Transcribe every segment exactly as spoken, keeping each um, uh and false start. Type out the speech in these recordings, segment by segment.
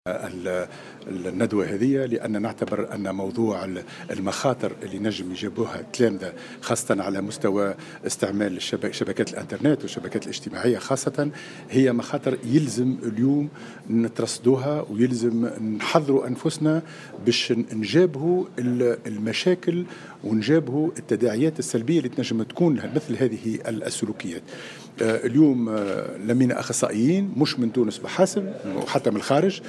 الندوة هذه لأن نعتبر أن موضوع المخاطر اللي نجم يجيبوها التلامذة خاصة على مستوى استعمال شبكات الانترنت والشبكات الاجتماعية خاصة هي مخاطر يلزم اليوم نترصدوها ويلزم نحضروا أنفسنا باش نجابهوا المشاكل ونجابهوا التداعيات السلبية اللي تنجم تكون مثل هذه السلوكيات. اليوم لمينا أخصائيين مش من تونس بحسب وحتى من الخارج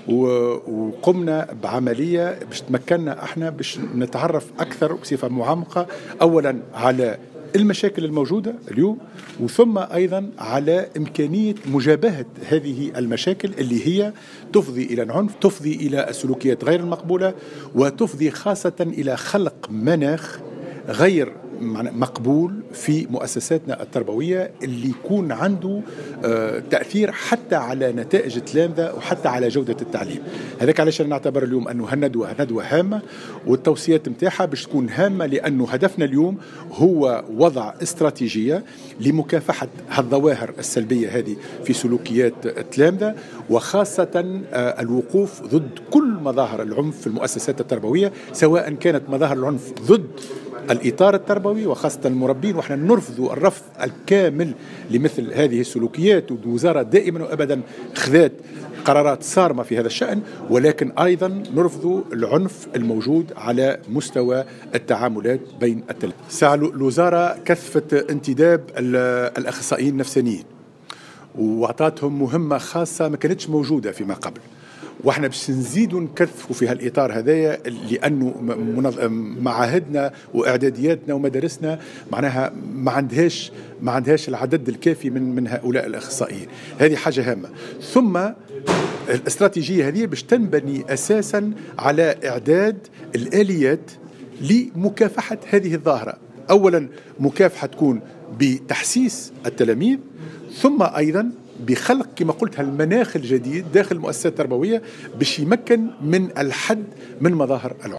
وقمنا بعملية باش تمكننا احنا باش نتعرف أكثر بصفة معمقة أولا على المشاكل الموجودة اليوم وثم أيضا على إمكانية مجابهة هذه المشاكل اللي هي تفضي إلى العنف، تفضي إلى السلوكيات غير المقبولة، وتفضي خاصة إلى خلق مناخ غير مقبول في مؤسساتنا التربوية اللي يكون عنده تأثير حتى على نتائج التلامذة وحتى على جودة التعليم. هذاك علاش نعتبر اليوم أنه هالندوة ندوة هامة والتوصيات متاعها باش تكون هامة لأنه هدفنا اليوم هو وضع استراتيجية لمكافحة هالظواهر السلبية هذه في سلوكيات التلامذة وخاصة الوقوف ضد كل مظاهر العنف في المؤسسات التربوية سواء كانت مظاهر العنف ضد الإطار التربوي وخاصة المربين، وإحنا نرفض الرفض الكامل لمثل هذه السلوكيات، والوزارة دائما وأبدا خذت قرارات صارمة في هذا الشأن، ولكن أيضا نرفض العنف الموجود على مستوى التعاملات بين التلاميذ. ساعة الوزارة كثفت انتداب الأخصائيين النفسانيين وأعطتهم مهمة خاصة ما كانتش موجودة فيما قبل، واحنا باش نزيدوا نكثفوا في هالاطار هذايا لانه معاهدنا واعدادياتنا ومدارسنا معناها ما عندهاش ما عندهاش العدد الكافي من من هؤلاء الاخصائيين. هذه حاجه هامه. ثم الاستراتيجيه هذه باش تنبني اساسا على اعداد الاليات لمكافحه هذه الظاهره. اولا مكافحه تكون بتحسيس التلاميذ، ثم ايضا بخلق كما قلت هالمناخ الجديد داخل المؤسسات التربوية باش يمكن من الحد من مظاهر العنف.